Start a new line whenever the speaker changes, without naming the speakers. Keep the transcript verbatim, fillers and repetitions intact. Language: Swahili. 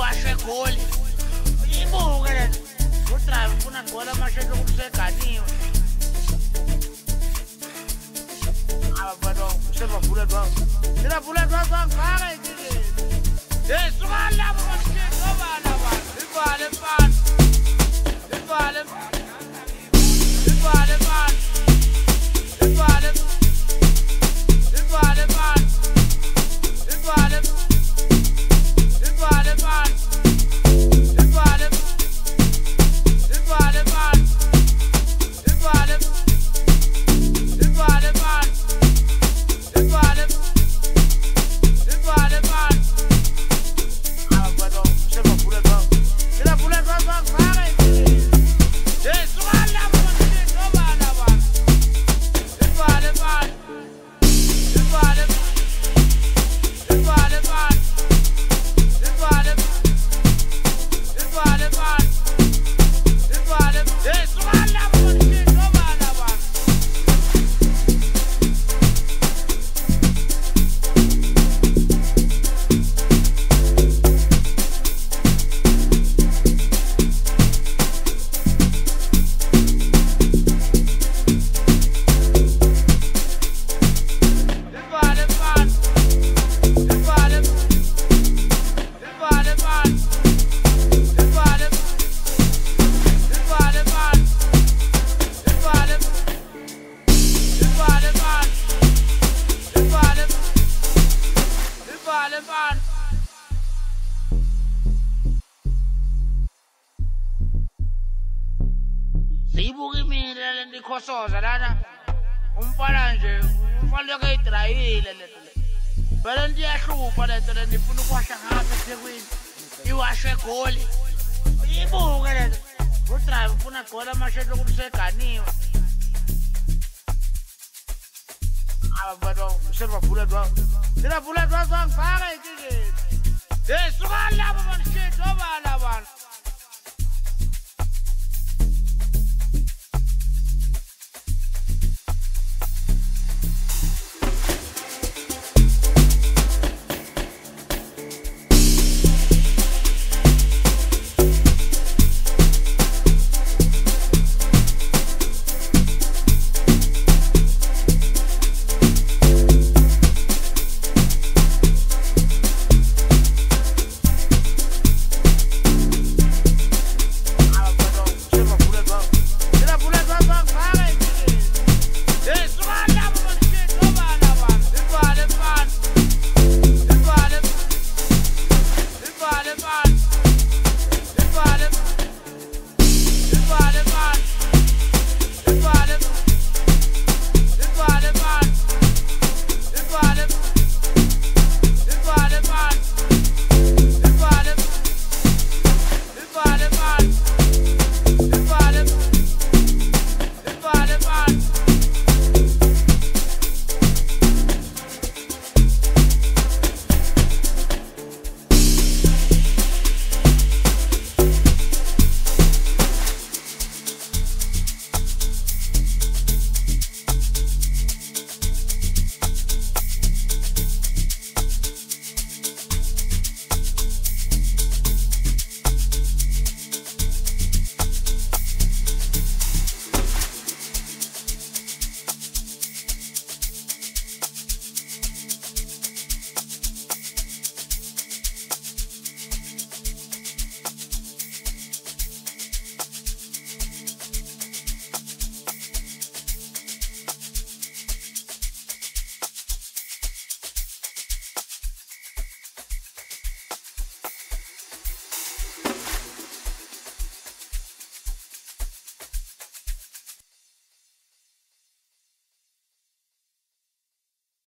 iwashe goli ibuke le udrive ufuna ngcola amasheshe okuseganiwe abado sema bullet wao sina bullet wao ngaka ikile eh suka lapho manje ngoba laba ibale mfana ibale ibale mfana ibale ibale mfana ibale ibale mfana ibale ibale mfana ibale ibale mfana ibale ibale mfana abado sema bullet wao sina bullet wao ngaka ikile eh suka lapho manje ngoba laba ibale mfana ibale ibale mfana ibale ibale mfana ibale eh suka lapho manje ngoba laba ibale mfana ibale ibale mfana ibale ibale mfana ibale ibale mfana ibale ibale mfana siyibuka imile le nto ikhosoza lana umfana nje umfana lokho eyidrayile lento le vele nto iyahlupha lento le nto ifuna ukwahla ngapha ethekwini iwashe goli ibuke lento udrive ufuna gcola amasheshe okuseganiwe abado sema bullet wao sina bullet wao ngaka ikile eh suka lapho manje ngoba laba